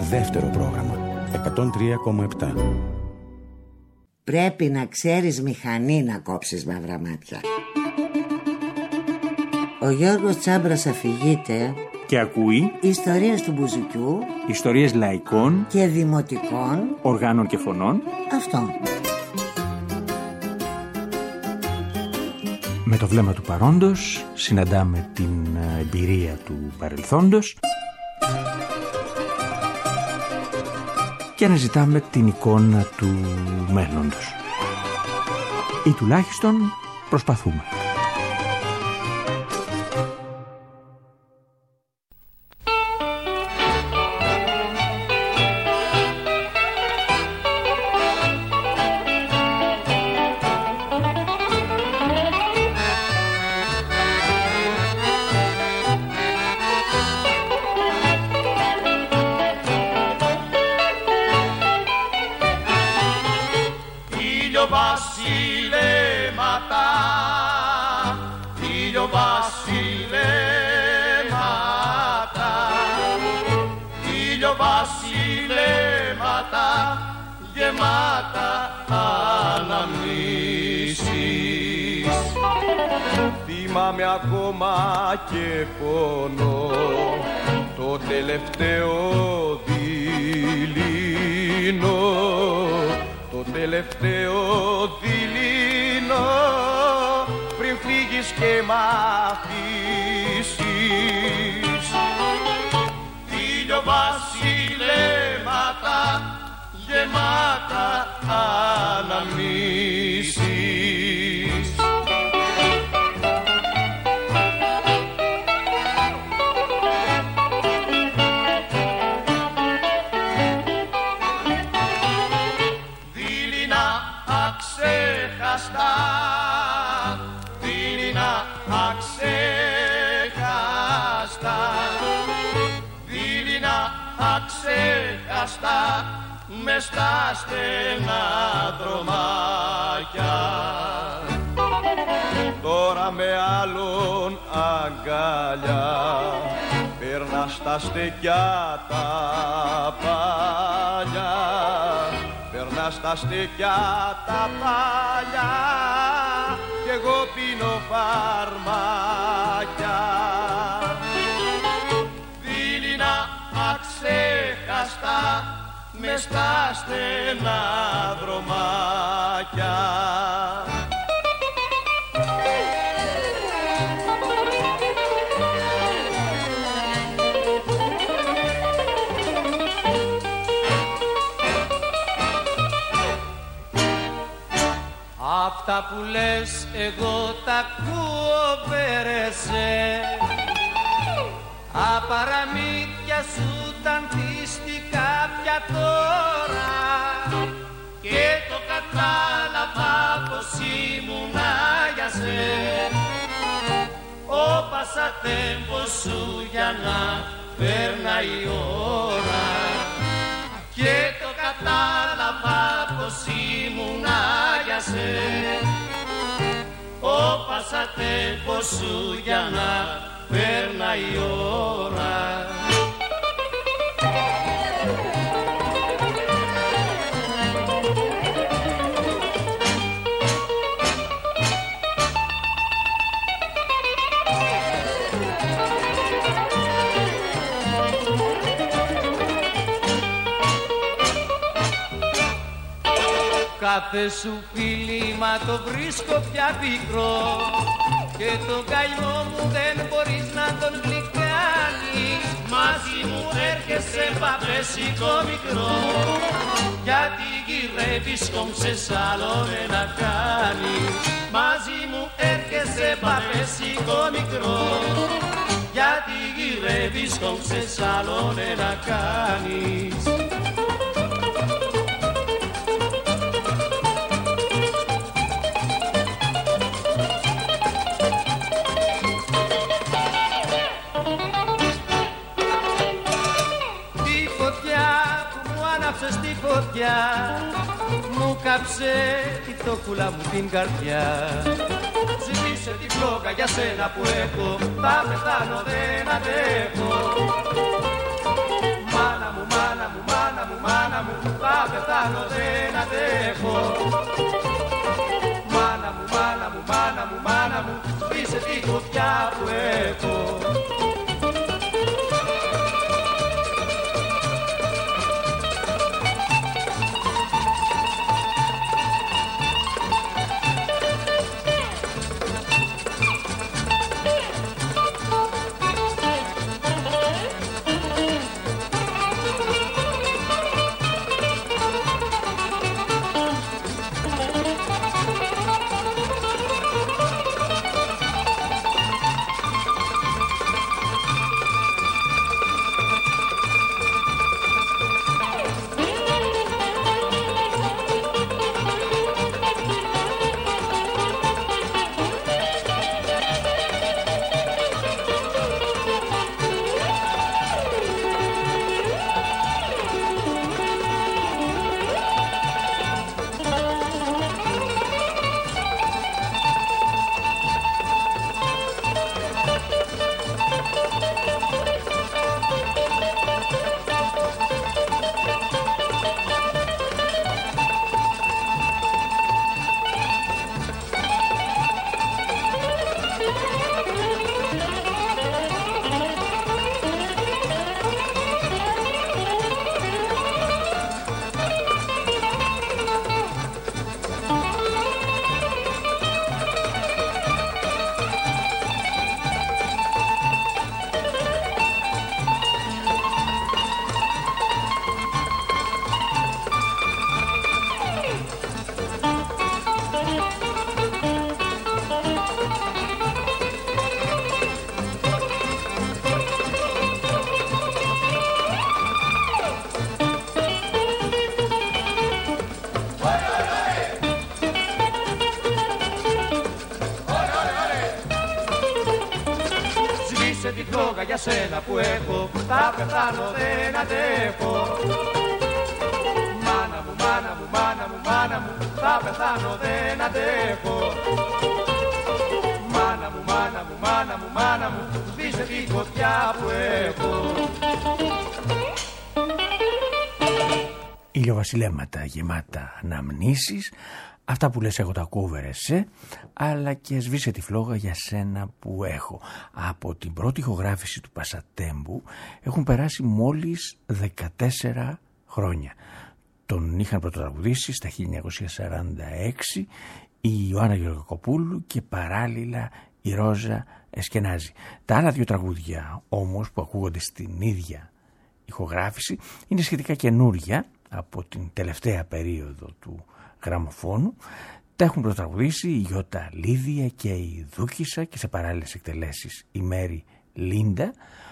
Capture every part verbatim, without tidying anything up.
Δεύτερο πρόγραμμα εκατόν τρία κόμμα επτά. Πρέπει να ξέρεις μηχανή να κόψεις μαύρα μάτια. Ο Γιώργος Τσάμπρας αφηγείται και ακούει ιστορίες του Μπουζουκιού, ιστορίες λαϊκών και δημοτικών οργάνων και φωνών. Αυτό. Με το βλέμμα του παρόντος συναντάμε την εμπειρία του παρελθόντος και αναζητάμε την εικόνα του μέλλοντος. Ή τουλάχιστον προσπαθούμε. Θυμάμαι ακόμα και πόνο το τελευταίο δειλίνο, το τελευταίο δειλίνο πριν φύγεις και μ' αφήσεις. Ήλιο βασιλέματα γεμάτα αναμνήσεις. Δειλινά αξέχαστα, δειλινά αξέχαστα μες στα στενά δρομάκια. Τώρα με άλλον αγκαλιά περνάς τα στεκιά τα παλιά, περνάς τα στεκιά τα παλιά κι εγώ πίνω φαρμάκια. Δειλινά αξέχαστα μες στα στενά δρομάκια. Αυτά που λες εγώ τα ακούω βέρεσε, απαραμύθια σου τα αντίστοιχα πια τώρα και το κατάλαβα πως ήμουνα για σε ο πασατέμπος σου για να περνάει η ώρα και το κατάλαβα πως ήμουνα για σε ο πασατέμπος σου για να περνάει η ώρα. Κάθε σου φίλημα το βρίσκω πια πικρό και τον καημό μου δεν μπορείς να τον γλυκάνεις. Μαζί μου έρχεσαι παπέσικο μικρό, γιατί γυρεύεις κόμψες άλλον να κάνεις. Μαζί μου έρχεσαι παπέσικο μικρό, γιατί γυρεύεις κόμψες άλλον να κάνεις. Στη φωτιά μου κάψε τη φτωχούλα μου την καρδιά. Ζήτησε την φλόγα για σένα που έχω, θα πεθάνω δεν αντέχω. Μάνα μου, μάνα μου, την φλόγα για σένα που έχω. Θα πεθάνω δεν αντέχω. Μάνα μου, μάνα μου, μάνα μου, μάνα μου, θα πεθάνω δεν αντέχω. Μάνα μου, μάνα μου, μάνα μου, μάνα μου, σβήστε τη φωτιά που έχω. Ηλιοβασιλέματα γεμάτα αναμνήσεις, αυτά που λες εγώ τα ακούω εσύ, αλλά και σβήσε τη φλόγα για σένα που έχω. Από την πρώτη ηχογράφηση του Πασατέμπου έχουν περάσει μόλις δεκατέσσερα χρόνια. Τον είχαν πρωτοτραγουδήσει στα χίλια εννιακόσια σαράντα έξι η Ιωάννα Γεωργακοπούλου και παράλληλα η Ρόζα Εσκενάζη. Τα άλλα δύο τραγούδια όμως που ακούγονται στην ίδια ηχογράφηση είναι σχετικά καινούρια από την τελευταία περίοδο του γραμμοφώνου. Τα έχουν πρωτοτραγουδήσει η Γιώτα Λίδια και η Δούκισσα και σε παράλληλες εκτελέσεις η Μέρη Λίντα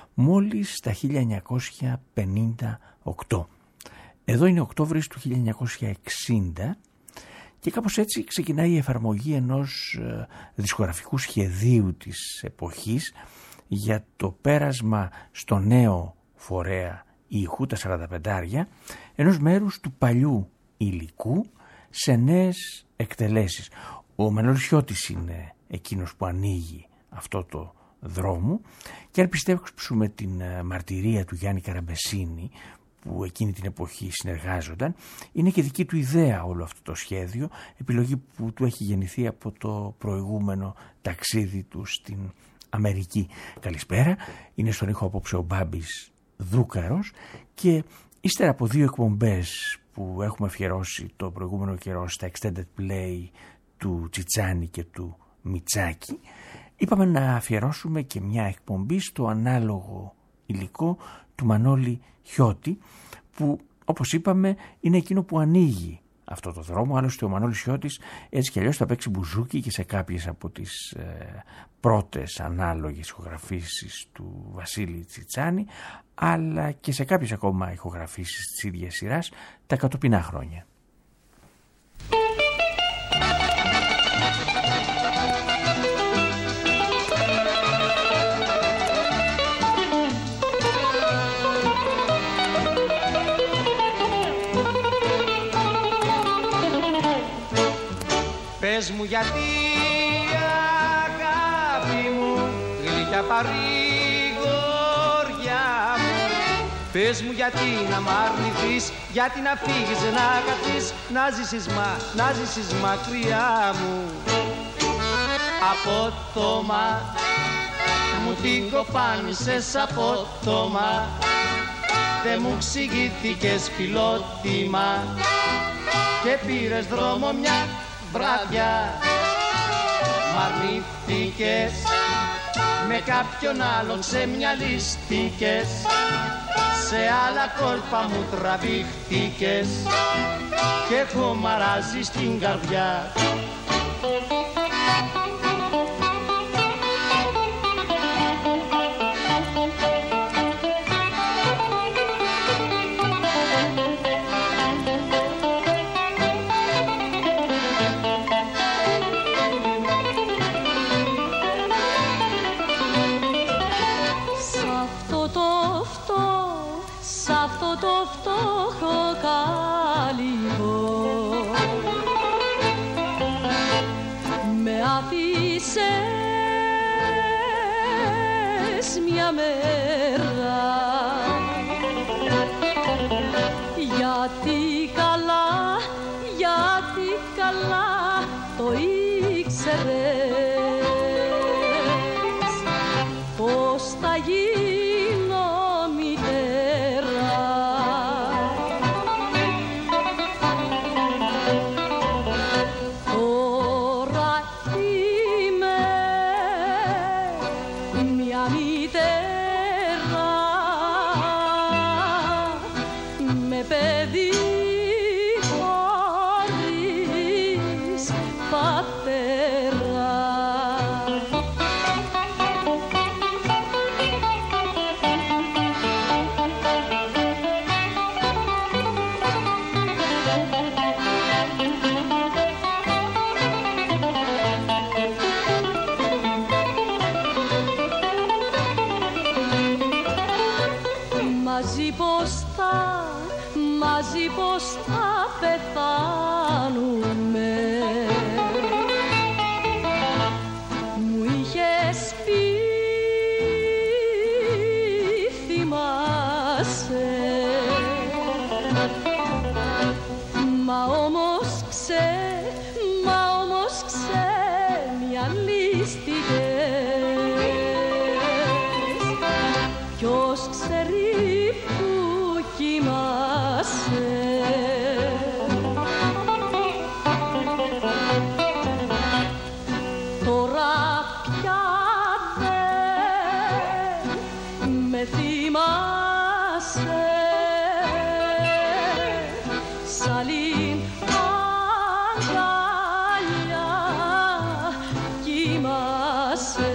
μόλις στα χίλια εννιακόσια πενήντα οκτώ. Εδώ είναι Οκτώβρης του χίλια εννιακόσια εξήντα και κάπως έτσι ξεκινάει η εφαρμογή ενός ε, δισκογραφικού σχεδίου της εποχής για το πέρασμα στο νέο φορέα ήχου, τα σαράντα πεντάρια, ενός μέρους του παλιού υλικού σε νέες εκτελέσεις. Ο Μανώλης Χιώτης είναι εκείνος που ανοίγει αυτό το δρόμο και αν πιστέψουμε την μαρτυρία του Γιάννη Καραμπεσίνη που εκείνη την εποχή συνεργάζονταν, είναι και δική του ιδέα όλο αυτό το σχέδιο, επιλογή που του έχει γεννηθεί από το προηγούμενο ταξίδι του στην Αμερική. Καλησπέρα, είναι στον ήχο απόψε ο Μπάμπης Δούκαρος και ύστερα από δύο εκπομπές που έχουμε αφιερώσει το προηγούμενο καιρό στα extended play του Τσιτσάνη και του Μιτσάκη, είπαμε να αφιερώσουμε και μια εκπομπή στο ανάλογο υλικό του Μανώλη Χιώτη, που όπως είπαμε είναι εκείνο που ανοίγει αυτό το δρόμο. Άλλωστε ο Μανώλης Χιώτης έτσι κι αλλιώς θα παίξει μπουζούκι και σε κάποιες από τις ε, πρώτες ανάλογες ηχογραφήσεις του Βασίλη Τσιτσάνη, αλλά και σε κάποιες ακόμα ηχογραφήσεις της ίδιας σειράς τα κατοπινά χρόνια. Πες μου γιατί αγάπη μου, γλυκιά παρηγοριά μου. Πες μου γιατί να μ' αρνηθείς, γιατί να φύγεις να καθείς, να ζήσεις μα, να ζήσεις μακριά μου. Απότομα μου την κοπάνισες απότομα, δε μου ξηγήθηκες φιλότιμα και πήρες δρόμο μια βράδια. Μ' αρνήθηκες, με κάποιον άλλον ξεμυαλίστηκες, σε άλλα κόλπα μου τραβήχτηκες και έχω μαράζει στην καρδιά. Μια μέρα γιατί καλά, γιατί καλά το ήξερες πως θα γίνω μητέρα. Τώρα είμαι μια μητέρα με παιδί χωρίς πατέρα. μαζί πως θα, μαζί πως θα πεθάνουμε. Μου είχες πει, θυμάσαι, μα όμως ξέ, μα όμως ξεμιαλίστηκες. Ποιος ξέρει που κοιμάσαι. Τώρα πια δεν με θυμάσαι. Σ' άλλη αγκαλιά κοιμάσαι.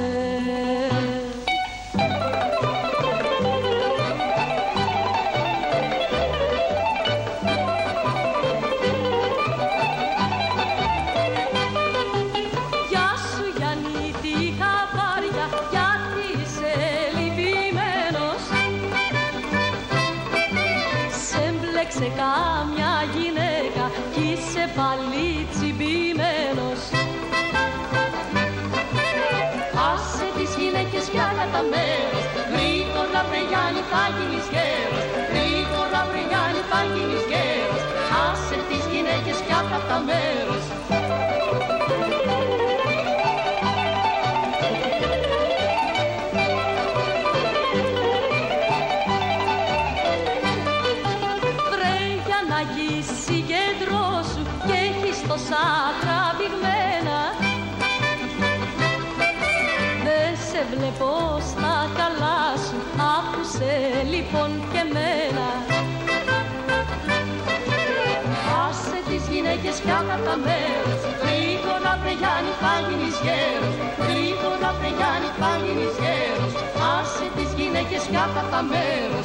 Γεια σου Γιάννη, τι χαβάρια, γιατί είσαι λυπημένος. Σε μπλέξε κάμια γυναίκα κι είσαι πάλι τσιμπημένος. Άσε τις γυναίκες πια κατά μέρος, γρήγορα βρε Γιάννη θα γίνεις γέρος. Γρήγορα βρε Γιάννη θα γίνεις γέρος. Άσε τις γυναίκες πια κατά μέρος. Βρε για να γίσει κέντρο σου και έχεις τόσα τραβηγμένα. Δεν σε βλέπω στα καλά σου, άκουσε λοιπόν και μένα. Άσε τις γυναίκες πια κατά μέρος, γρήγορα βρε Γιάννη θα γίνεις γέρος. Γρήγορα βρε Γιάννη θα γίνεις γέρος. Άσε τις γυναίκες πια κατά μέρος.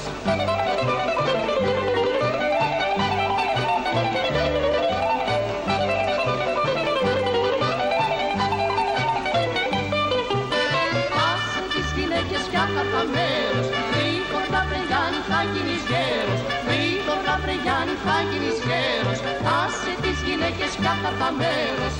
Άσε τις γυναίκες πια κατά μέρος, γρήγορα βρε Γιάννη θα γίνεις γέρος. Γρήγορα βρε Γιάννη θα γίνεις γέρος. Άσε τις γυναίκες πια κατά μέρος.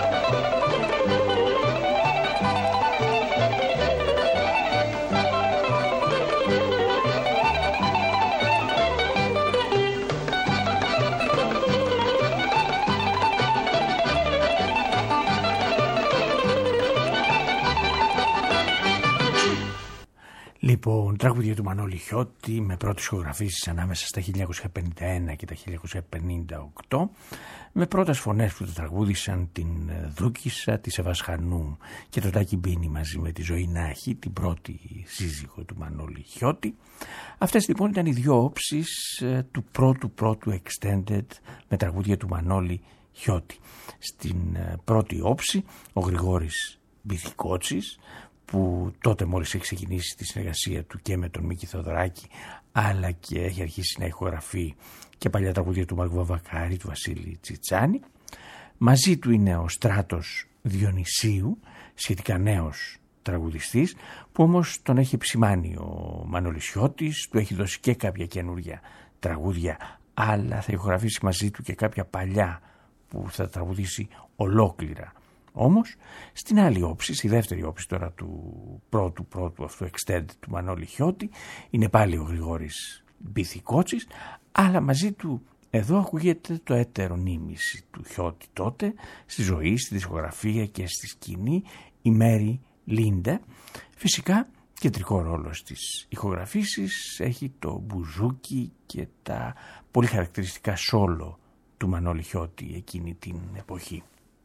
Λοιπόν, τραγούδια του Μανώλη Χιώτη με πρώτες ηχογραφήσεις ανάμεσα στα χίλια εννιακόσια πενήντα ένα και τα χίλια εννιακόσια πενήντα οκτώ, με πρώτες φωνές που το τραγούδησαν την Δούκισσα, τη Σεβασχανού και το Τάκη Μπίνη μαζί με τη Ζωή Νάχη, την πρώτη σύζυγο του Μανώλη Χιώτη. Αυτές λοιπόν ήταν οι δύο όψεις του πρώτου πρώτου extended με τραγούδια του Μανώλη Χιώτη. Στην πρώτη όψη ο Γρηγόρης Μπιθικότσης, που τότε μόλις έχει ξεκινήσει τη συνεργασία του και με τον Μίκη Θοδωράκη, αλλά και έχει αρχίσει να ηχογραφεί και παλιά τραγούδια του Μάρκου Βαβακάρη, του Βασίλη Τσιτσάνη. Μαζί του είναι ο Στράτος Διονυσίου, σχετικά νέος τραγουδιστής, που όμως τον έχει επισημάνει ο Μανώλης Χιώτης, του έχει δώσει και κάποια καινούργια τραγούδια, αλλά θα ηχογραφήσει μαζί του και κάποια παλιά που θα τραγουδήσει ολόκληρα. Όμως στην άλλη όψη, στη δεύτερη όψη τώρα του πρώτου πρώτου αυτού extended του Μανώλη Χιώτη, είναι πάλι ο Γρηγόρης Μπιθικότσης, αλλά μαζί του εδώ ακούγεται το έτερο νήμιση του Χιώτη τότε, στη ζωή, στη δισκογραφία και στη σκηνή, η Μέρι Λίντα. Φυσικά κεντρικό ρόλο στις ηχογραφήσεις έχει το μπουζούκι και τα πολύ χαρακτηριστικά σόλο του Μανώλη Χιώτη εκείνη την εποχή.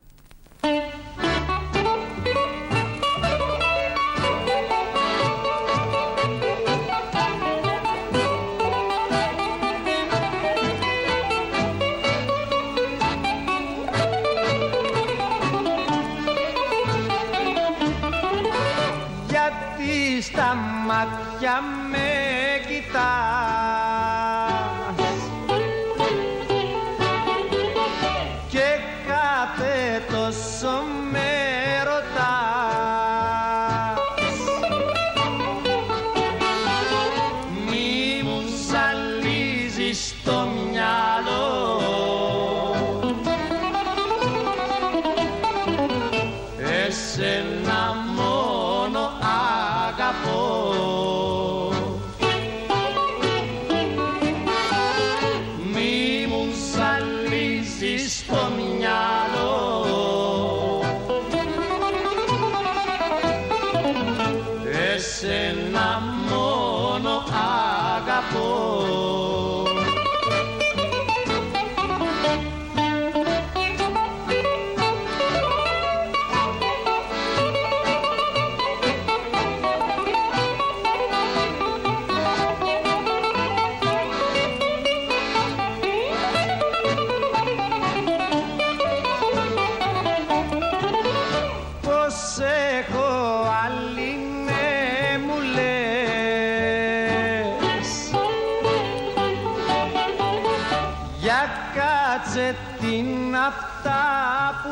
Γιατί στα μάτια με κοιτάς και κάθε τόσο με ρωτάς, μη μου στο μυαλό. Εσένα μόνο αγαπώ. Μη μου ζαλίζεις το μυαλό. Εσένα μόνο αγαπώ. Κάτσε την αυτά που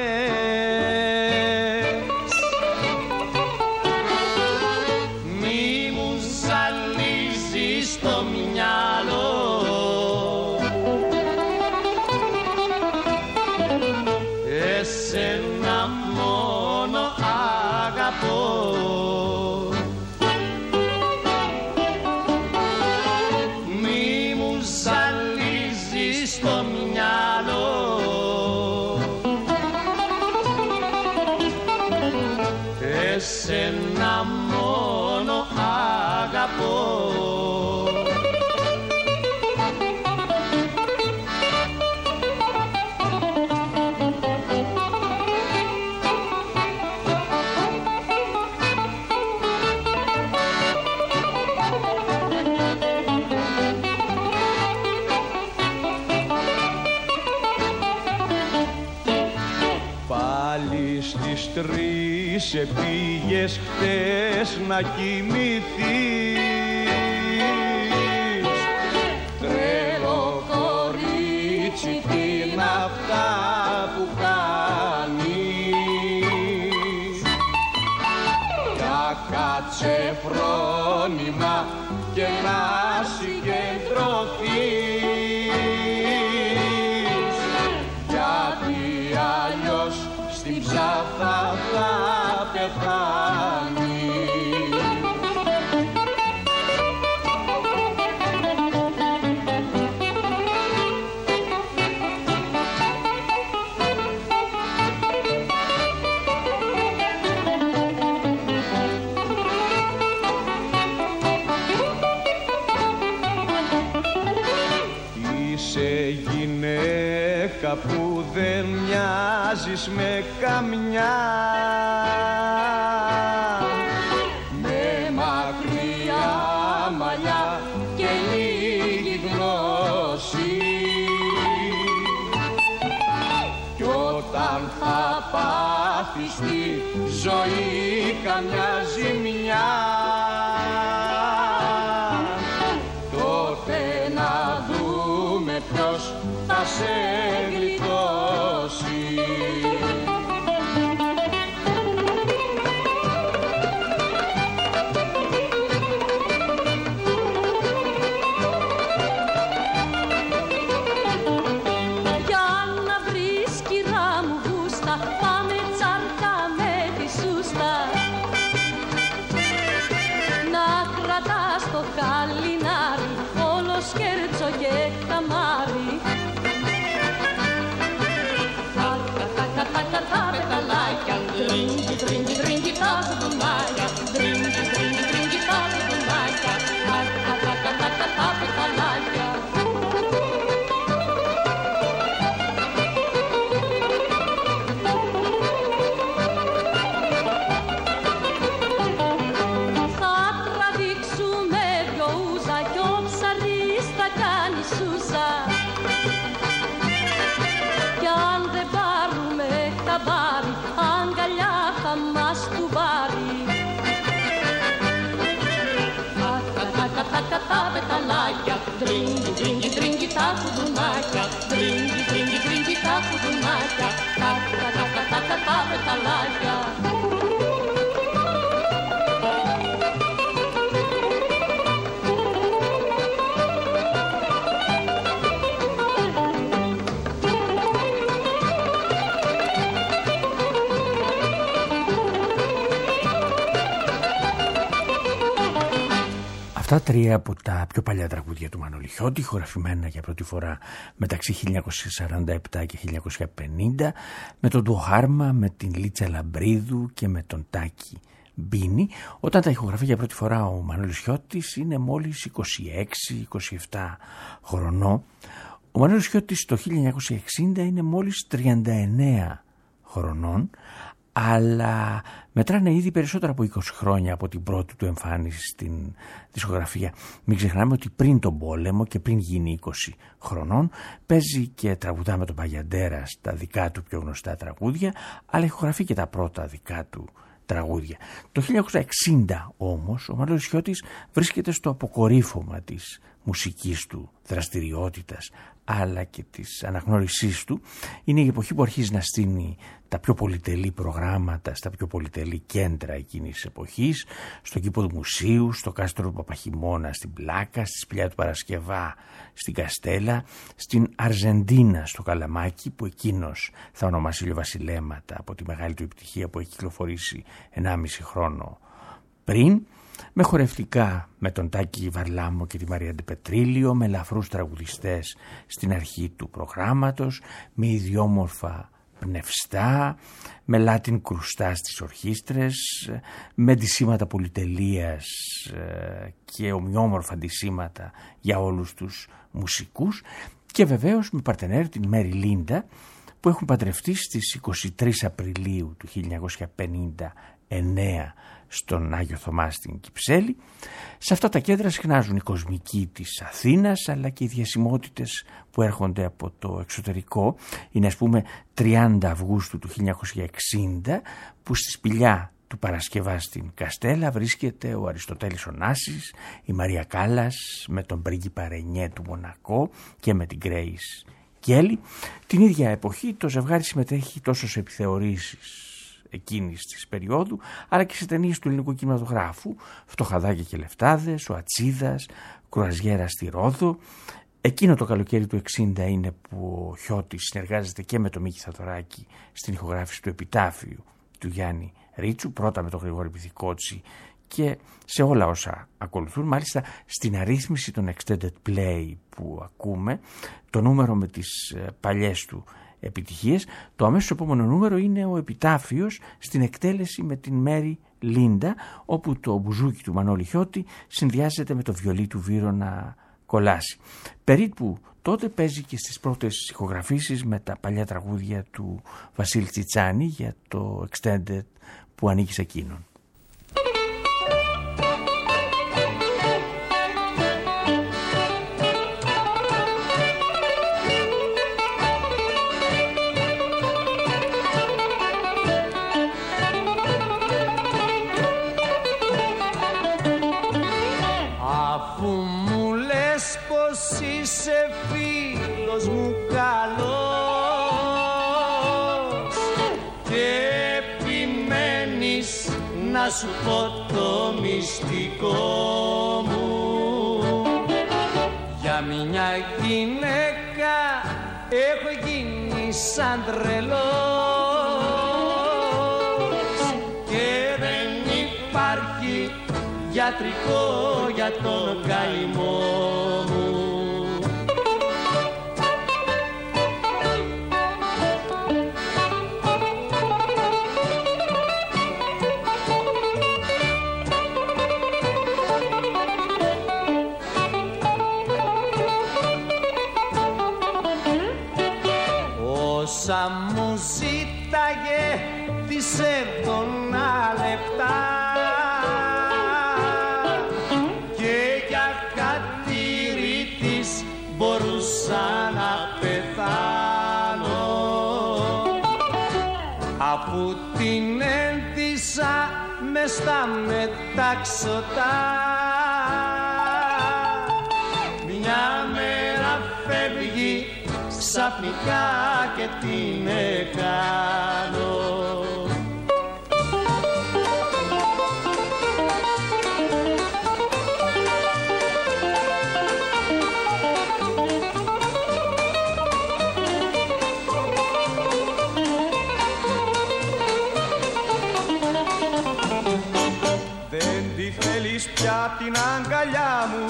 λες. Μη μου ζαλίζεις το μυαλό. Εσένα μόνο αγαπώ. Μη μου ζαλίζεις το μυαλό. Εσένα μόνο αγαπώ. Πάλι στις τρεις επήγες χτες να κοιμηθείς. Τρελό κορίτσι, τι είναι αυτά που κάνεις. Για κάτσε φρόνημα και να συγκεντρωθείς. Γιατί αλλιώς στην ψάθα θα πεθάνεις. Είσαι γυναίκα που δεν μοιάζεις με καμιά. Με μακριά μαλλιά και λίγη γνώση. Κι όταν θα πάθεις στη ζωή καμιά ζημιά, τότε να δούμε ποιος θα σε γλιτώσει. Για να βρεις κυρά μου γούστα, πάμε τσάρκα με τη σούστα. Να κρατάς το χαλινάρι, όλο σκέρτσο και καμάρι. Τάκα, τάκα, τάκα, τα πεταλάκια, δρίνκι, δρίνκι, δρίνκι, τα ζουμάκια, δρίνκι, δρίνκι, δρίνκι, τα ζουμάκια, τάκα, τάκα, τάκα, τα πεταλάκια. Θα τραβήξουμε δυο Αυτά τρία από τα πιο παλιά τραγούδια του Μανώλη Χιώτη, ηχογραφημένα για πρώτη φορά μεταξύ χίλια εννιακόσια σαράντα επτά και χίλια εννιακόσια πενήντα, με τον Ντοχάρμα, με την Λίτσα Λαμπρίδου και με τον Τάκη Μπίνη. Όταν τα ηχογραφεί για πρώτη φορά ο Μανώλης Χιώτης είναι μόλις είκοσι έξι είκοσι επτά χρονών. Ο Μανώλης Χιώτης το χίλια εννιακόσια εξήντα είναι μόλις τριάντα εννέα χρονών, αλλά μετράνε ήδη περισσότερα από είκοσι χρόνια από την πρώτη του εμφάνιση στην δισκογραφία. Μην ξεχνάμε ότι πριν τον πόλεμο και πριν γίνει είκοσι χρονών παίζει και τραγουδά με τον Παγιαντέρα στα δικά του πιο γνωστά τραγούδια, αλλά ηχογραφεί και τα πρώτα δικά του τραγούδια. Το χίλια εννιακόσια εξήντα όμως ο Μανώλης Χιώτης βρίσκεται στο αποκορύφωμα της μουσικής του δραστηριότητας αλλά και της αναγνώρισής του. Είναι η εποχή που αρχίζει να στείνει τα πιο πολυτελή προγράμματα στα πιο πολυτελή κέντρα εκείνης της εποχής, στον κήπο του Μουσείου, στο κάστρο του Παπαχημώνα στην Πλάκα, στη Σπηλιά του Παρασκευά στην Καστέλα, στην Αρζεντίνα στο Καλαμάκι, που εκείνος θα ονομάσει Ηλιοβασιλέματα από τη μεγάλη του επιτυχία που έχει κυκλοφορήσει ενάμιση χρόνο πριν, με χορευτικά με τον Τάκη Βαρλάμο και τη Μαρία Ντεπετρίλιο, με ελαφρούς τραγουδιστές στην αρχή του προγράμματος, με ιδιόμορφα πνευστά, με Λάτιν κρουστά στις ορχήστρες, με ντυσίματα πολυτελείας και ομοιόμορφα ντυσίματα για όλους τους μουσικούς, και βεβαίως με παρτενέρ την Μέρι Λίντα, που έχουν παντρευτεί στις εικοστή τρίτη Απριλίου του χίλια εννιακόσια πενήντα εννέα στον Άγιο Θωμά στην Κυψέλη. Σε αυτά τα κέντρα συχνάζουν οι κοσμικοί της Αθήνας, αλλά και οι διασημότητες που έρχονται από το εξωτερικό. Είναι ας πούμε τριάντα Αυγούστου του χίλια εννιακόσια εξήντα που στη Σπηλιά του Παρασκευά στην Καστέλα βρίσκεται ο Αριστοτέλης Ωνάσης, η Μαρία Κάλλας με τον πρίγκιπα Ρενιέ του Μονακό και με την Γκρέις Κέλλη. Την ίδια εποχή το ζευγάρι συμμετέχει τόσο σε επιθεωρήσεις εκείνης της περίοδου, αλλά και σε ταινίες του ελληνικού κινηματογράφου, Φτωχαδάκια και Λεφτάδες, ο Ατσίδας, Κρουαζιέρα στη Ρόδο. Εκείνο το καλοκαίρι του εξήντα είναι που ο Χιώτης συνεργάζεται και με τον Μίκη Θαδωράκη στην ηχογράφηση του επιτάφιου του Γιάννη Ρίτσου, πρώτα με τον Γρηγόρη Πυθικότση και σε όλα όσα ακολουθούν. Μάλιστα στην αρρύθμιση των extended play που ακούμε, το νούμερο με τις παλιές του επιτυχίες, το αμέσως επόμενο νούμερο είναι ο επιτάφιος στην εκτέλεση με την Μέρι Λίντα, όπου το μπουζούκι του Μανώλη Χιώτη συνδυάζεται με το βιολί του Βύρωνα Κολάση. Περίπου τότε παίζει και στις πρώτες ηχογραφήσεις με τα παλιά τραγούδια του Βασίλη Τσιτσάνη για το extended που ανήκει σε εκείνον. Να σου πω το μυστικό μου, για μια γυναίκα έχω γίνει σαν τρελός και δεν υπάρχει γιατρικό για τον καημό μου. Όσα μου ζήταγε τις έβδονα λεπτά και για χατήρι της μπορούσα να πεθάνω, αφού την έντυσα μες στα μετάξωτα. Μια μέρα φεύγει ξαφνικά και τι να κάνω. Δεν τη θέλεις πια την αγκαλιά μου.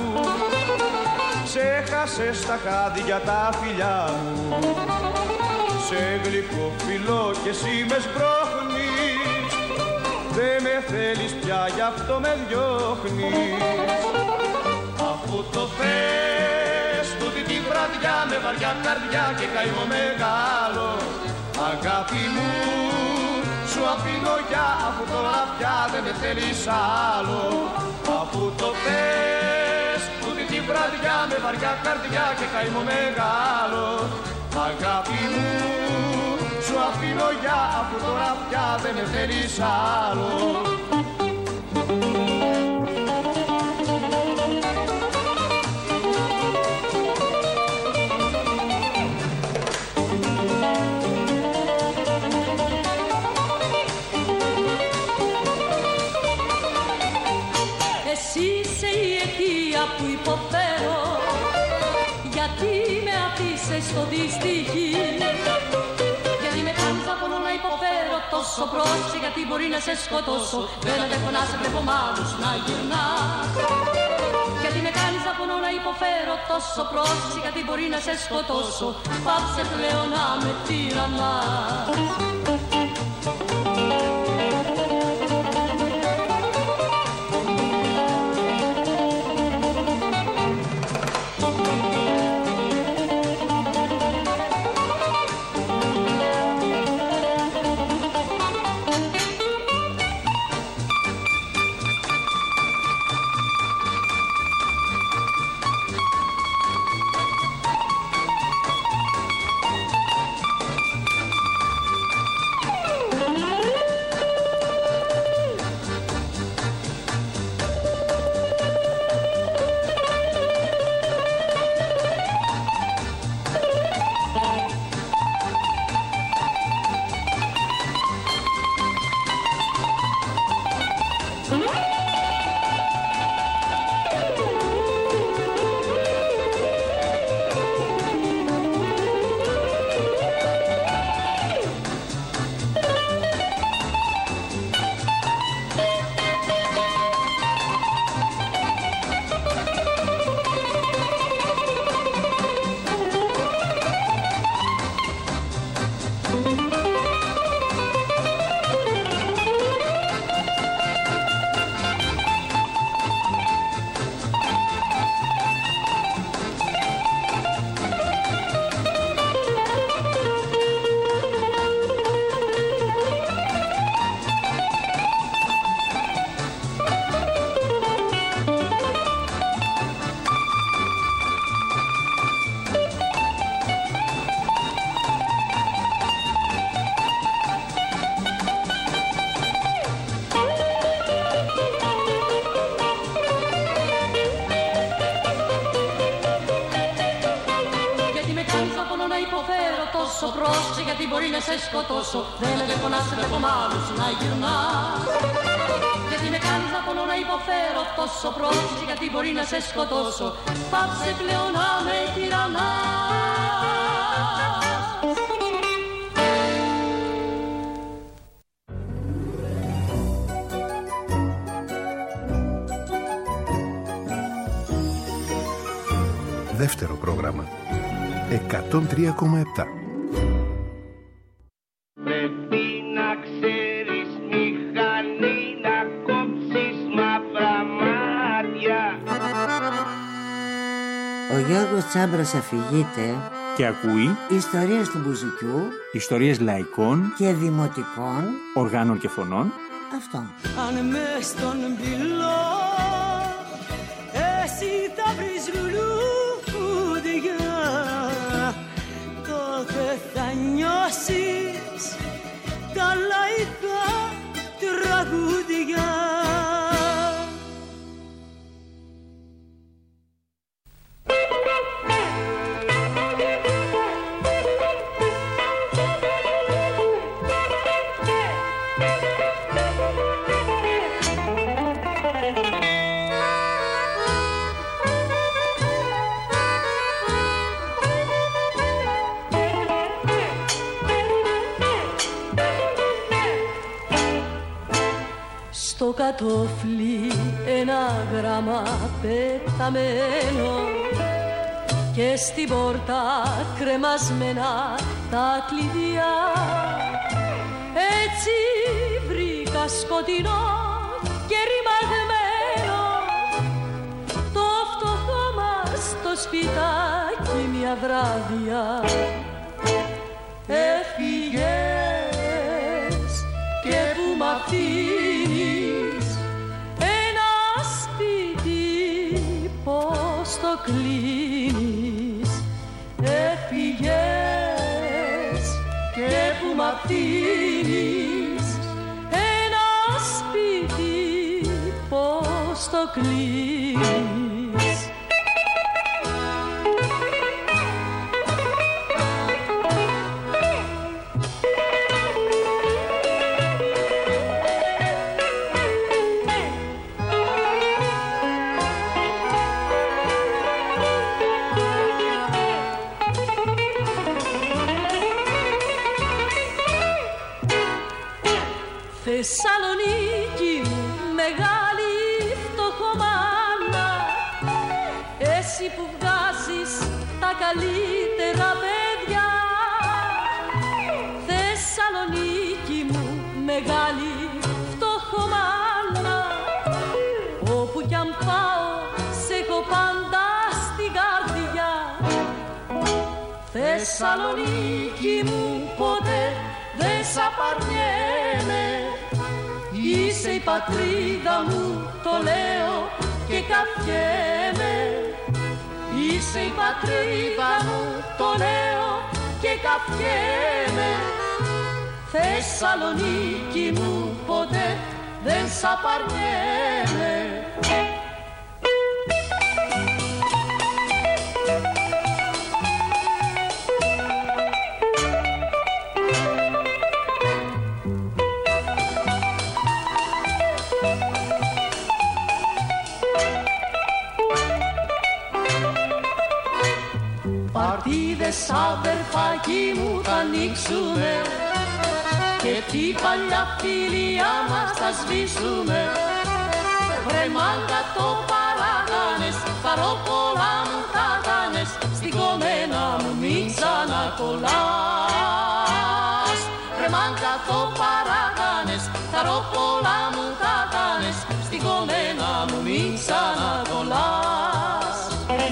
Ξέχασε στα χάδια τα φιλιά μου. Σε γλυκό φιλό κι εσύ με σπρώχνεις. Δε με θέλεις πια, γι' αυτό με διώχνεις. Αφού το θες τούτη τη βραδιά με βαριά καρδιά και καημό μεγάλο, αγάπη μου σου αφήνω για, αφού τώρα πια δεν με θέλεις άλλο. Αφού το θες τούτη τη βραδιά με βαριά καρδιά και καημό μεγάλο, αγάπη μου σου αφήνω για, αφού τώρα πια δεν με θέλεις άλλο. Εσύ είσαι η αιτία που υποφέρω, γιατί με αφήσες στο δυστυχή. Γιατί με κάνεις να πονώ να υποφέρω τόσο, πρόσεξε γιατί μπορεί να σε σκοτώσω. Δεν αντέχω να σε βλέπω μ' άλλους να γυρνάς. Γιατί με κάνεις να πονώ να υποφέρω τόσο, πρόσεξε γιατί μπορεί να σε σκοτώσω. Πάψε πλέον να με τυραννάς. Πρόσεξε γιατί μπορεί να σε σκοτώσω. Δεν αντέχω να σε βλέπω μ' άλλους να γυρνάς. Γιατί με κάνεις να πονώ να υποφέρω τόσο. Πρόσεξε γιατί μπορεί να σε σκοτώσω. Πάψε πλέον να με τυραννάς. Δεύτερο πρόγραμμα εκατόν τρία κόμμα επτά. Πρέπει να ξέρεις μηχανή να κόψεις μαύρα μάτια. Ο Γιώργος Τσάμπρας αφηγείται και ακούει ιστορίες του μπουζουκιού, ιστορίες λαϊκών και δημοτικών οργάνων και φωνών. Αυτό. Αν μες στον πυλό εσύ θα βρεις λουλούδια, τότε θα νιώσεις τα λαϊκά τραγούδια. κατόφλι ένα γράμμα πεταμένο και στην πόρτα κρεμασμένα τα κλειδιά. Έτσι βρήκα σκοτεινό και ρημαγμένο το φτωχό μας το σπιτάκι μια βράδια. Έφυγες και που μ' αφήνεις ένα σπίτι πως το κλείνεις. Έφυγες και που μ' αφήνεις ένα σπίτι πως το κλείνεις. Θεσσαλονίκη μου μεγάλη φτωχομάνα, εσύ που βγάζεις τα καλύτερα παιδιά. Θεσσαλονίκη μου μεγάλη φτωχομάνα, όπου κι αν πάω σε έχω πάντα στην καρδιά. Θεσσαλονίκη μου ποτέ δεν σ' απαρνιέμαι, είσαι η πατρίδα μου, το λέω και καφιέμαι. Είσαι η πατρίδα μου, το λέω και καφιέμαι. Θεσσαλονίκη μου ποτέ δεν σ' απαρνιέμαι. Παρτίδες αδερφάκι μου θα ανοίξουμε και τι παλιά φιλία μας θα σβήσουμε. Βρε μάγκα το παράγανες, χαρόπολα μου τα κάνες, στην κομμένα μου μην ξανακολλάς. Βρε μάγκα το παράγανες, χαρόπολα μου τα κάνες, στην κομμένα μου μην ξανακολλάς.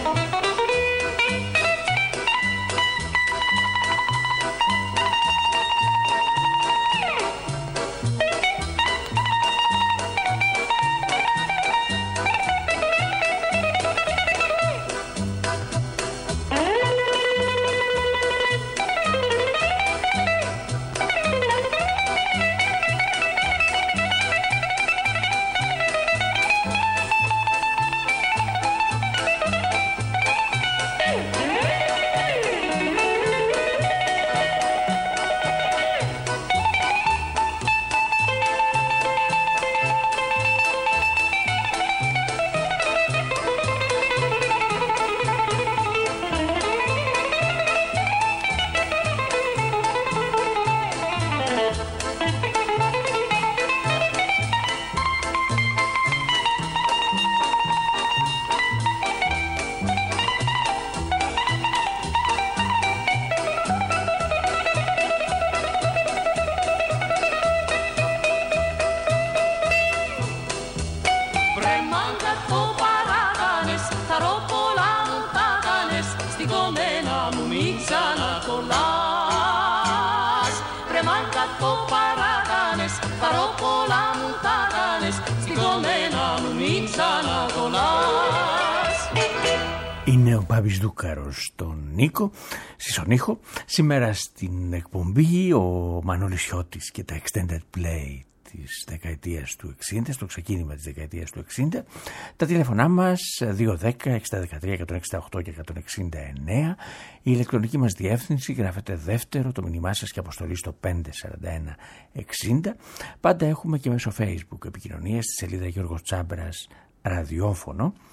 Είναι ο Μπάμπης Δούκαρος στον Νίκο, στη Σονίχο. Σήμερα στην εκπομπή ο Μανώλης Χιώτης και τα Extended Play της δεκαετίας του εξήντα, στο ξεκίνημα της δεκαετίας του εξήντα. Τα τηλέφωνά μας δύο δέκα εξήντα δεκατρία εκατόν εξήντα οκτώ και εκατόν εξήντα εννέα. Η ηλεκτρονική μας διεύθυνση γράφεται δεύτερο, το μήνυμά σας και αποστολή στο πέντε σαράντα ένα εξήντα. Πάντα έχουμε και μέσω Facebook επικοινωνία στη σελίδα Γιώργος Τσάμπρας ραδιόφωνο.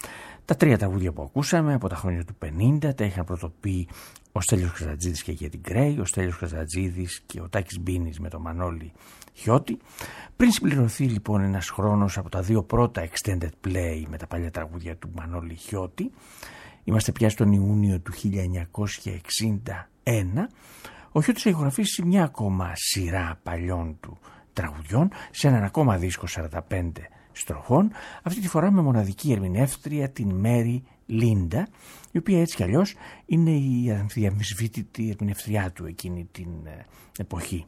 Τα τρία τραγούδια που ακούσαμε από τα χρόνια του πενήντα τα είχαν πρωτοποιεί ο Στέλιος Καζατζίδης και η Γέτη Γκρέι, ο Στέλιος Καζατζίδης και ο Τάκης Μπίνης με τον Μανώλη Χιώτη. Πριν συμπληρωθεί λοιπόν ένας χρόνος από τα δύο πρώτα extended play με τα παλιά τραγούδια του Μανώλη Χιώτη, είμαστε πια στον Ιούνιο του χίλια εννιακόσια εξήντα ένα, ο Χιώτης έχει ηχογραφήσει μια ακόμα σειρά παλιών του τραγουδιών σε έναν ακόμα δίσκο σαράντα πέντε στροφών, αυτή τη φορά με μοναδική ερμηνεύτρια την Μέρι Λίντα, η οποία έτσι κι αλλιώς είναι η αδιαμφισβήτητη ερμηνευτριά του εκείνη την εποχή.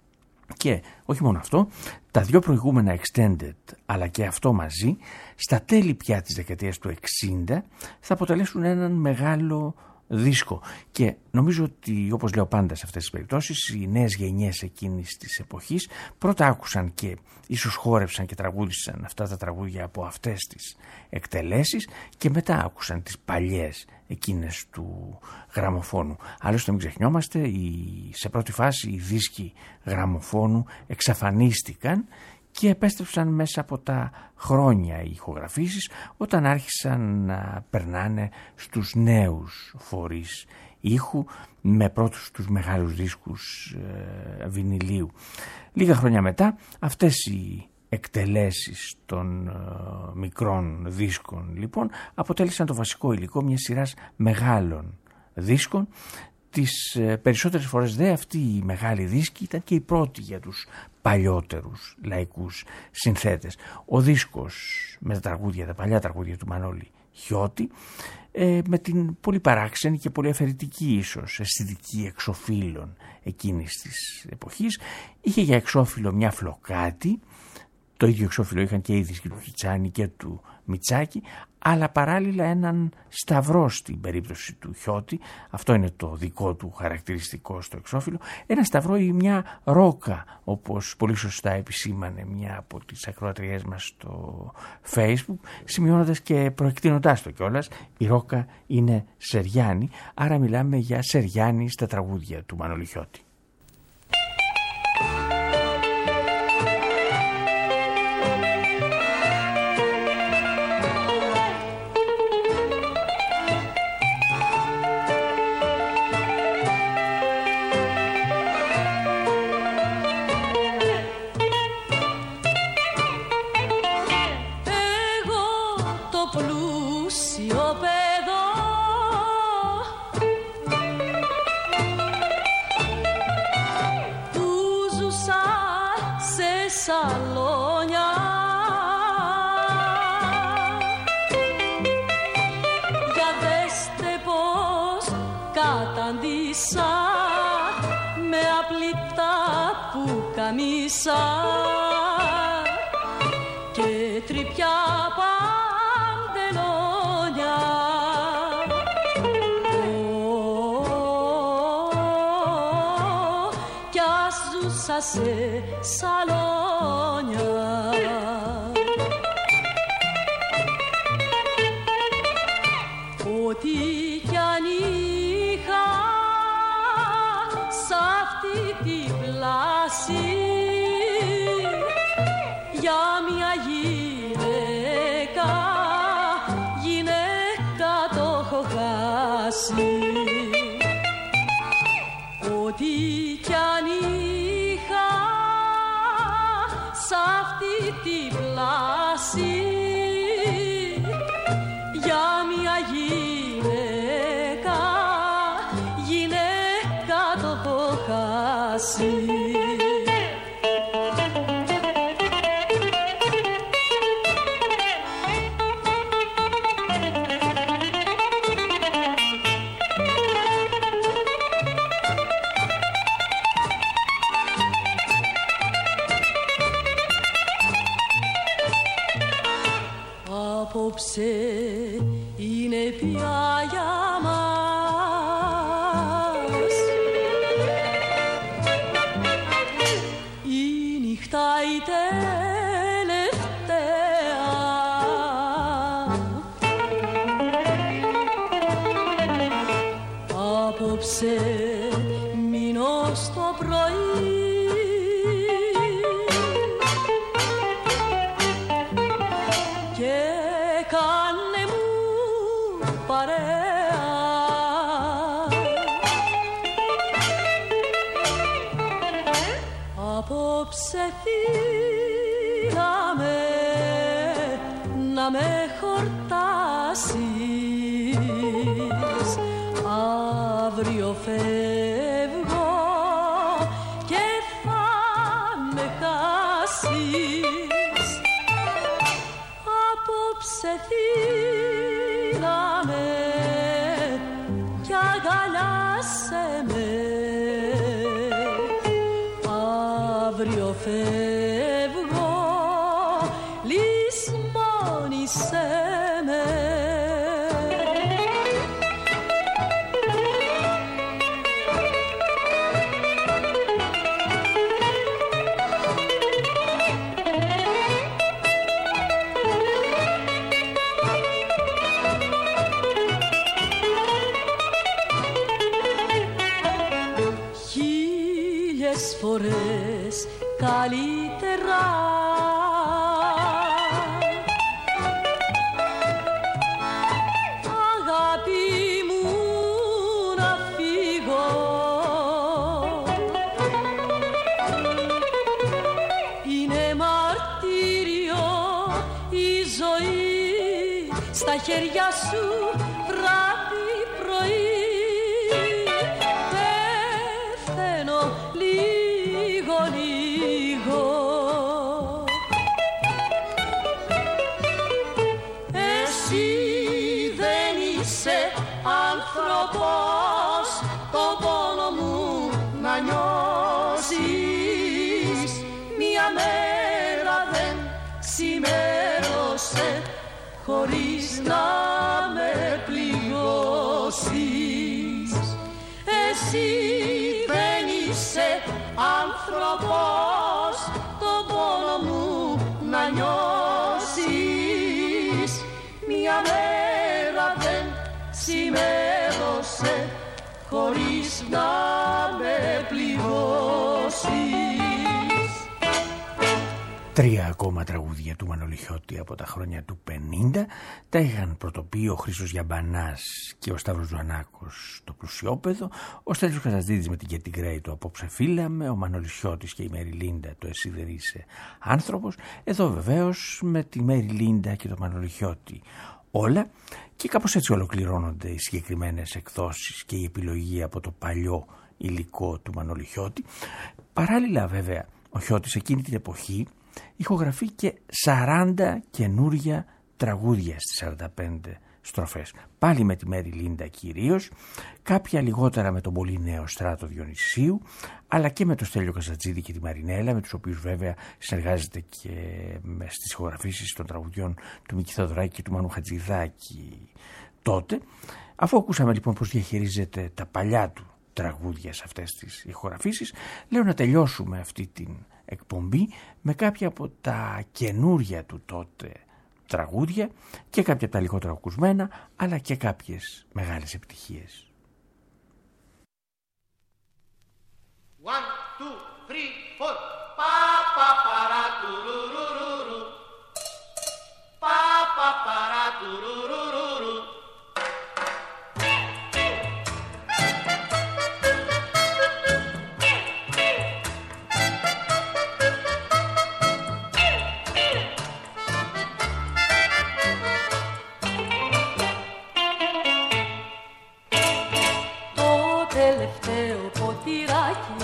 Και όχι μόνο αυτό, τα δύο προηγούμενα extended αλλά και αυτό μαζί στα τέλη πια της δεκαετίας του εξήντα θα αποτελέσουν έναν μεγάλο δίσκο, και νομίζω ότι, όπως λέω πάντα σε αυτές τις περιπτώσεις, οι νέες γενιές εκείνης της εποχής πρώτα άκουσαν και ίσως χόρεψαν και τραγούδισαν αυτά τα τραγούδια από αυτές τις εκτελέσεις και μετά άκουσαν τις παλιές εκείνες του γραμμοφώνου. Άλλωστε μην ξεχνιόμαστε, σε πρώτη φάση οι δίσκοι γραμμοφώνου εξαφανίστηκαν και επέστρεψαν μέσα από τα χρόνια οι ηχογραφήσεις όταν άρχισαν να περνάνε στους νέους φορείς ήχου με πρώτους τους μεγάλους δίσκους ε, βινιλίου. Λίγα χρόνια μετά αυτές οι εκτελέσεις των ε, μικρών δίσκων λοιπόν αποτέλεσαν το βασικό υλικό μιας σειράς μεγάλων δίσκων. Τις ε, περισσότερες φορές δε αυτή η μεγάλη δίσκη ήταν και η πρώτη για τους παλιότερους λαϊκούς συνθέτες. Ο δίσκος με τα τραγούδια, τα παλιά τραγούδια του Μανώλη Χιώτη, ε, με την πολύ παράξενη και πολύ αφαιρετική ίσως αισθητική εξωφύλλων εκείνης της εποχής, είχε για εξώφυλλο μια φλοκάτη. Το ίδιο εξώφυλλο είχαν και οι δίσκοι του Κιτσάνη και του Μιτσάκη, αλλά παράλληλα έναν σταυρό στην περίπτωση του Χιώτη, αυτό είναι το δικό του χαρακτηριστικό στο εξώφυλλο, ένα σταυρό ή μια ρόκα, όπως πολύ σωστά επισήμανε μια από τις ακροατριές μας στο Facebook, σημειώνοντας και προεκτείνοντάς το κιόλας, η ρόκα είναι Σεριάνη, άρα μιλάμε για Σεριάνη στα τραγούδια του Μανώλη Χιώτη. Με απλητά που καμίσα και τρυπιά παντελόνια, κι ας ζούσα σε σαλόνια. Ό,τι κι αν είχα σ' αυτή τη πλάση, για μια γυναίκα, γυναίκα το έχω χάσει. Ό,τι κι αν είχα σ' αυτή τη πλάση, για μια γυναίκα, γυναίκα το έχω χάσει. Απόψε είναι πια για μας η νύχτα η τελευταία. Απόψε μείνω στο πρωί και κάνε μου παρέα. Απόψε φύγαμε να με χορτάσεις, αύριο φεύγω και θα με χάσεις. Απόψε φύγαμε κι αγκαλιάσαι με, αύριο φεύγω, λησμόνησέ με. Χίλιες φορές καλύτερα αγάπη μου να φύγω. Είναι μαρτύριο η ζωή στα χέρια σου βράδυ πρωί. Πεθαίνω λίγο λίγο. Εσύ δεν είσαι άνθρωπος τον πόνο μου να νιώσεις. Μια μέρα δεν ξημέρωσε χωρίς να με πληγώσεις. Εσύ δεν είσαι άνθρωπος τον πόνο μου να νιώσεις. Μια μέρα δεν ξημέρωσε χωρίς να με πληγώσεις. Τρία ακόμα τραγούδια του Μανολιχιώτη από τα χρόνια του πενήντα. Τα είχαν πρωτοποιεί ο Χρήστος Γιαμπανάς και ο Σταύρος Ζωαννάκος το Πλουσιόπεδο, ο Στέλιος Καζαντζίδης με την Κέτι Γκρέι το Απόψε Φύλαμε, ο Μανολιχιώτης και η Μέρι Λίντα το Εσύ δεν είσαι άνθρωπος. Εδώ βεβαίως με τη Μέρι Λίντα και το Μανολιχιώτη όλα, και κάπως έτσι ολοκληρώνονται οι συγκεκριμένες εκδόσεις και η επιλογή από το παλιό υλικό του Μανολιχιώτη. Παράλληλα βέβαια ο Χιώτης εκείνη την εποχή ηχογραφεί και σαράντα καινούρια τραγούδια στις σαράντα πέντε στροφές. Πάλι με τη Μέρι Λίντα κυρίως, κάποια λιγότερα με τον πολύ νέο Στράτο Διονυσίου, αλλά και με τον Στέλιο Καζαντζίδη και τη Μαρινέλα, με τους οποίους βέβαια συνεργάζεται και στις ηχογραφήσεις των τραγουδιών του Μίκη Θεοδωράκη και του Μάνου Χατζηδάκη τότε. Αφού ακούσαμε λοιπόν πως διαχειρίζεται τα παλιά του τραγούδια σε αυτές τις ηχογραφήσεις, λέω να τελειώσουμε αυτή την εκπομπή με κάποια από τα καινούρια του τότε τραγούδια και κάποια από τα λιγότερα ακουσμένα, αλλά και κάποιες μεγάλες επιτυχίες. One, two, three, four. Pa pa para turururu. Pa pa para turururu. Τελευταίο ποτηράκι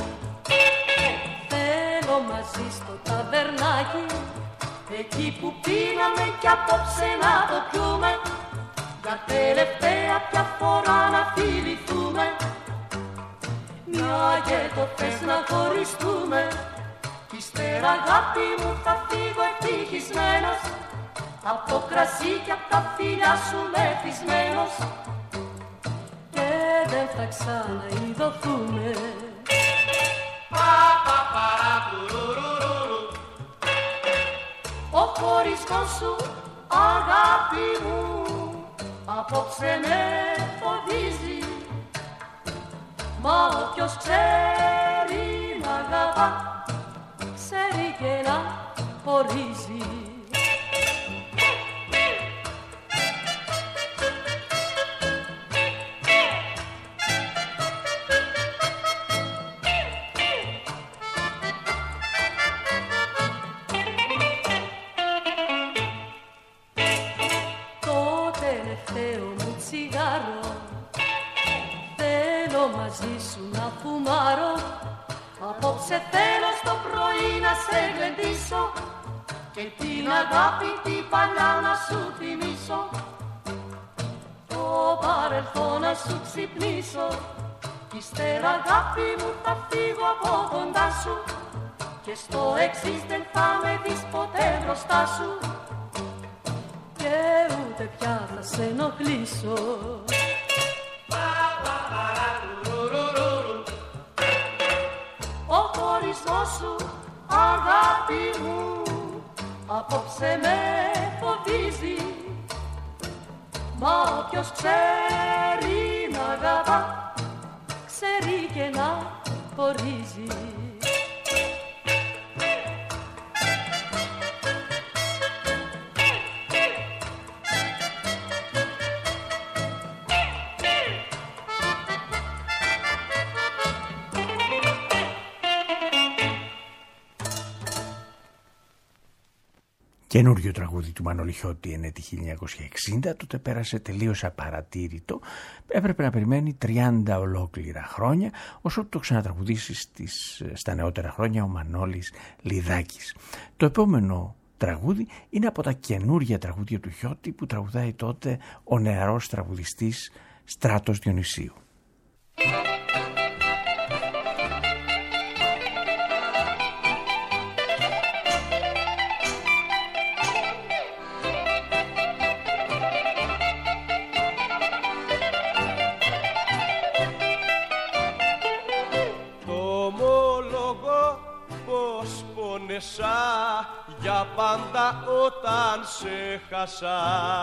θέλω μαζί στο ταβερνάκι, εκεί που πίναμε κι απόψε να το πιούμε, για τελευταία πια φορά να φιληθούμε. Μια και το θες να χωριστούμε, κι ύστερα αγάπη μου θα φύγω ευτυχισμένος, απ' το κρασί κι απ' τα φιλιά σου μεθυσμένος, και δεν θα ξαναειδωθούμε. Ο χωρισμός σου αγάπη μου απόψε με φοβίζει, μα όποιος ξέρει να αγαπά, ξέρει και να χωρίζει. τσιγάρο. Θέλω μαζί σου να φουμάρω. Απόψε θέλω στο πρωί να σε γλεντήσω και την αγάπη την παλιά να σου θυμίσω. Το παρελθόν να σου ξυπνήσω. Ύστερα αγάπη μου θα φύγω από κοντά σου και στο εξής δεν θα με δεις ποτέ μπροστά σου και ούτε πια θα σε ενοχλήσω. Ο χωρισμός σου αγάπη μου απόψε με φοβίζει, μα όποιος ξέρει να αγαπά ξέρει και να χωρίζει. Καινούριο τραγούδι του Μανώλη Χιώτη είναι τη χίλια εννιακόσια εξήντα, τότε πέρασε τελείως απαρατήρητο. Έπρεπε να περιμένει τριάντα ολόκληρα χρόνια, όσο το ξανατραγουδήσει στις, στα νεότερα χρόνια ο Μανώλης Λιδάκης. Το επόμενο τραγούδι είναι από τα καινούρια τραγούδια του Χιώτη που τραγουδάει τότε ο νεαρός τραγουδιστής Στράτος Διονυσίου. Για πάντα όταν σε χάσα,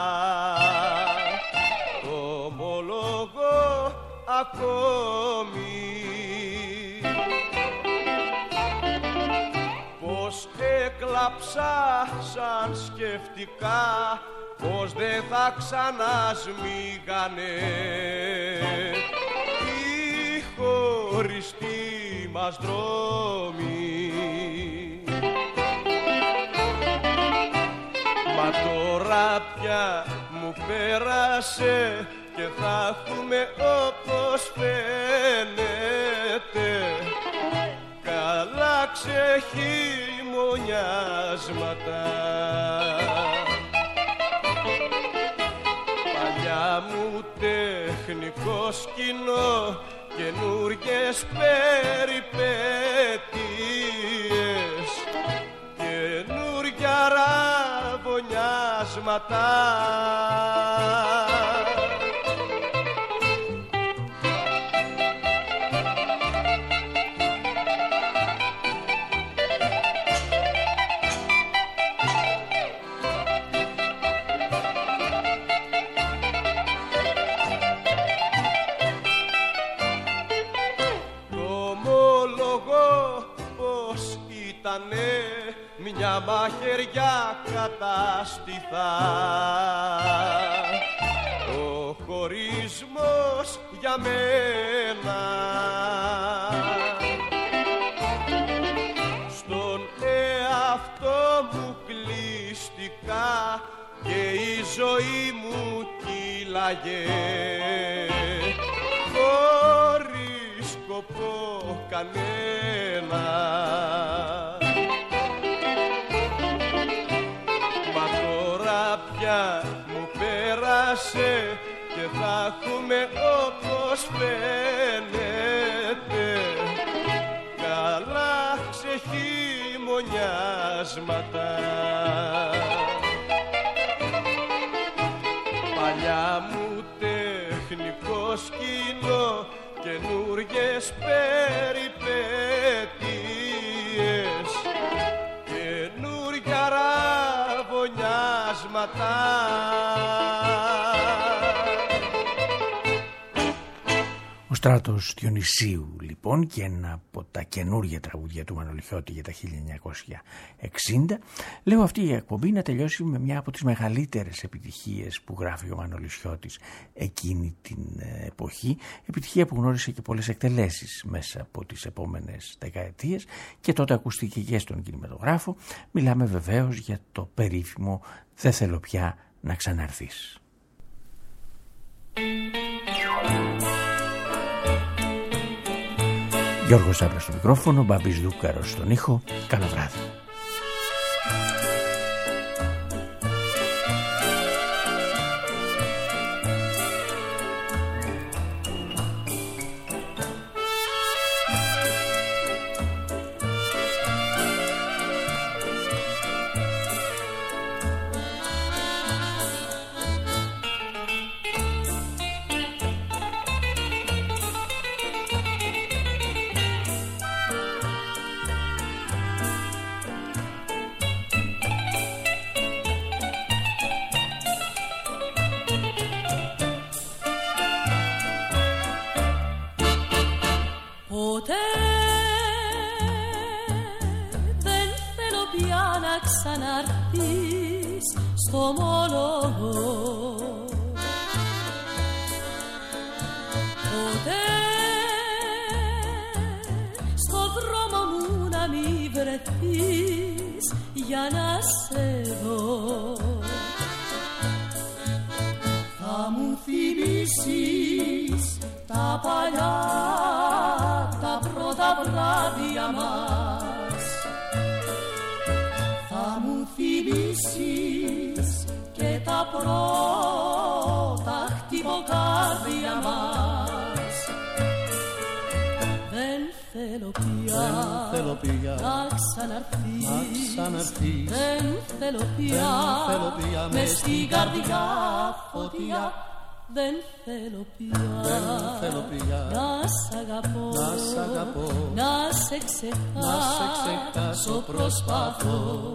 ομολογώ ακόμη πως έκλαψα σαν σκεφτικά πως δεν θα ξανασμίγανε οι χωριστοί μας δρόμοι. Μα τώρα πια μου πέρασε και θα έχουμε όπως φαίνεται καλά ξεχειμονιάσματα. Παλιά μου τεχνικό σκηνό, καινούργιες περιπέτειες, καινούργια ραβωνιάσματα. Μια μαχαιριά κατάστηθα, ο χωρισμός για μένα στον εαυτό μου κλειστικά και η ζωή μου κύλαγε χωρίς σκοπό κανένα. Μου πέρασε και θα έχουμε όπως φαίνεται καλά ξεχειμονιάσματα. Παλιά μου τεχνικό σκηνό, καινούργιες περιπέτειες, καινούργια ραβωνιάσματα. Ο Στράτος Διονυσίου λοιπόν, και ένα από τα καινούργια τραγούδια του Μανώλη Χιώτη για τα χίλια εννιακόσια εξήντα. Λέω αυτή η εκπομπή να τελειώσει με μια από τις μεγαλύτερες επιτυχίες που γράφει ο Μανώλης Χιώτης εκείνη την εποχή, επιτυχία που γνώρισε και πολλές εκτελέσεις μέσα από τις επόμενες δεκαετίες και τότε ακούστηκε και στον κινηματογράφο. Μιλάμε βεβαίως για το περίφημο «Δεν θέλω πια να ξαναρθείς». Γιώργος Τσάμπρας στο μικρόφωνο, Μπάμπης Δούκαρος στον ήχο. Καλό βράδυ. Δεν θέλω πια, δεν θέλω πια να σ' αγαπώ, να σ' αγαπώ, να σε ξεχάσω, να σε ξεχάσω προσπαθώ.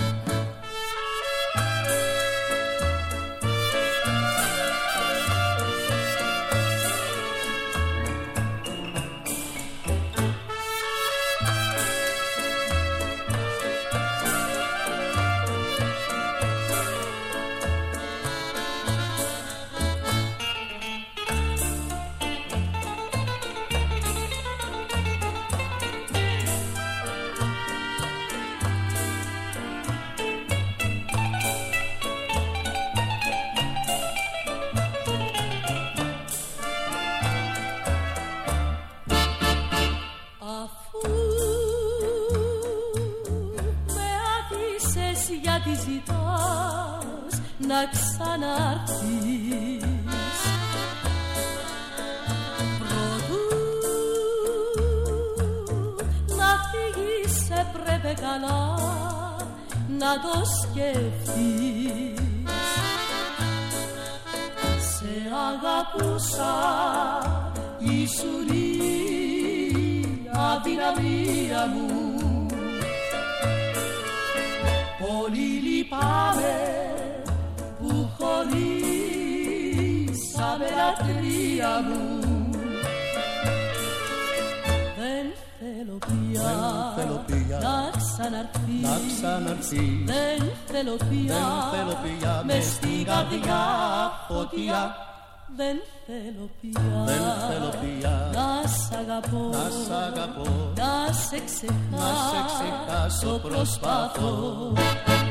Να ξαναρθείς προτού να φύγεις έπρεπε καλά να το σκεφτείς. Σε αγαπούσα, ήσουν η αδυναμία μου. Πολύ λυπάμαι που χωρίσαμε λατρεία μου. Δεν θέλω πια, δεν θέλω πια να ξαναρθείς, να ξαναρθείς. Δεν θέλω πια, δεν θέλω πια μες στην καρδιά φωτιά. Δεν θέλω πια, δεν θέλω πια να σ' αγαπώ, να σ' αγαπώ, να σε ξεχάσω, να σε ξεχάσω προσπαθώ.